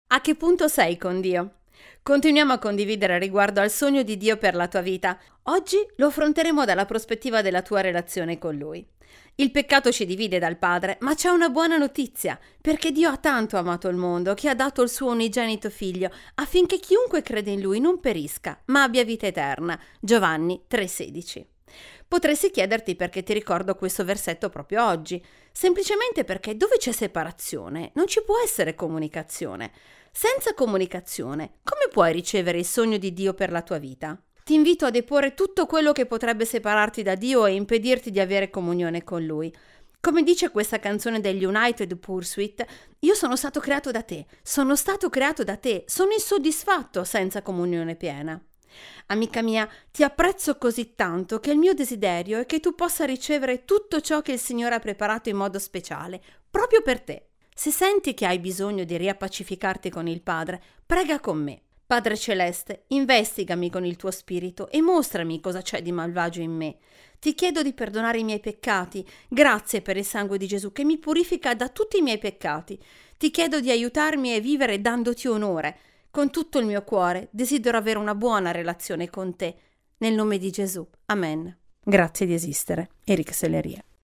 A che punto sei con Dio? Continuiamo a condividere riguardo al sogno di Dio per la tua vita. Oggi lo affronteremo dalla prospettiva della tua relazione con Lui. Il peccato ci divide dal Padre, ma c'è una buona notizia, perché Dio ha tanto amato il mondo che ha dato il suo unigenito Figlio, affinché chiunque crede in Lui non perisca, ma abbia vita eterna. Giovanni 3,16. Potresti chiederti perché ti ricordo questo versetto proprio oggi. Semplicemente perché dove c'è separazione non ci può essere comunicazione. Senza comunicazione, come puoi ricevere il sogno di Dio per la tua vita? Ti invito a deporre tutto quello che potrebbe separarti da Dio e impedirti di avere comunione con Lui. Come dice questa canzone degli United Pursuit, io sono stato creato da te, sono insoddisfatto senza comunione piena. Amica mia, ti apprezzo così tanto che il mio desiderio è che tu possa ricevere tutto ciò che il Signore ha preparato in modo speciale, proprio per te. Se senti che hai bisogno di riappacificarti con il Padre, prega con me. Padre Celeste, investigami con il tuo spirito e mostrami cosa c'è di malvagio in me. Ti chiedo di perdonare i miei peccati. Grazie per il sangue di Gesù che mi purifica da tutti i miei peccati. Ti chiedo di aiutarmi a vivere dandoti onore. Con tutto il mio cuore desidero avere una buona relazione con te. Nel nome di Gesù. Amen. Grazie di esistere. Eric Sellerie.